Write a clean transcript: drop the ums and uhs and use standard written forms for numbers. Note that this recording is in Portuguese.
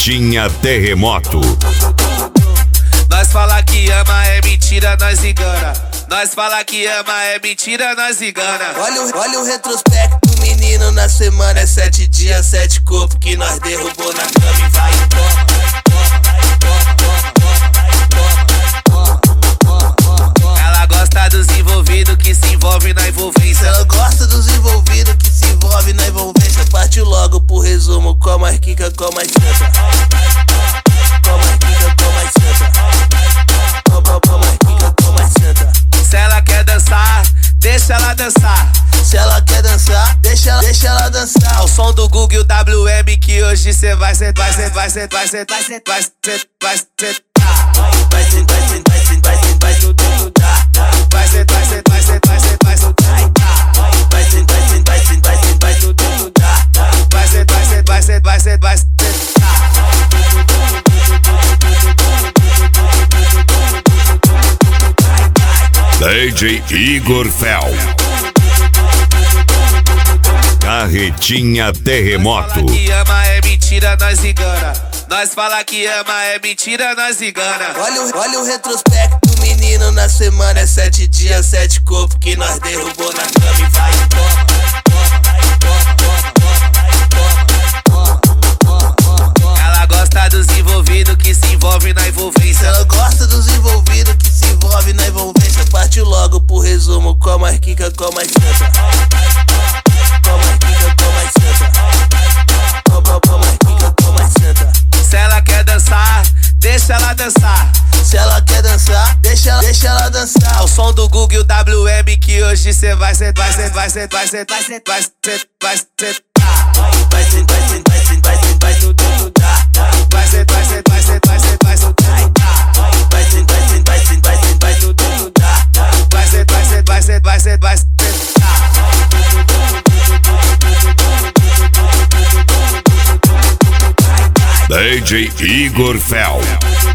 Carretinha Terremoto. Nós fala que ama é mentira, nós engana. Nós fala que ama é mentira, nós engana. Olha o retrospecto, menino, na semana é 7 dias, 7 corpos que nós derrubou na cama e vai e toma. Ela gosta dos envolvidos que se envolve na envolvência. Ela gosta dos envolvidos que se envolve na envolvência. Partiu logo pro resumo, com mais quica, com mais senta. Com mais quica, com mais senta. Com mais quica, com mais senta. Se ela quer dançar, deixa ela dançar. Se ela quer dançar, deixa ela dançar. Ao som do Google WM que hoje cê vai sentar, vai sentar, vai sentar, vai sentar, vai sentar, vai sentar. Vai sentar, vai sentar, vai sentar, vai sentar. Vai sentar, vai sentar, vai sentar, vai sentar, vai sentar. Vai sentar, vai sentar, vai sentar, vai sentar. Vai sentar, vai sentar, vai sentar, vai sentar, vai sentar. DJ Igor Fel. Carretinha Terremoto. Nós fala que ama é mentira, nós engana. Nós fala que ama é mentira, nós engana. Olha o retrospecto, menino, na semana é 7 dias, 7 corpos que nós derrubou na cama e vai e toma. Ela gosta dos envolvidos que se envolve na envolvência. Ela gosta dos envolvidos que se envolve na envolvência. Partiu logo pro resumo, com mais quica, com mais senta. Com mais quica, com mais senta. Com mais quica, com mais senta. Se ela quer dançar, deixa ela dançar. Se ela quer dançar, deixa ela dançar. Ao som do Google WM que hoje cê vai sentar, vai sentar, vai sentar, vai sentar, vai sentar, vai sentar. Vai sentar, vai sentar, vai sentar, vai sentar. Vai sentar, vai sentar, vai sentar, vai sentar, vai sentar. Vai sentar, vai sentar, vai sentar, vai sentar. Vai sentar, vai sentar, vai sentar, vai sentar, vai sentar. DJ Igor Fel.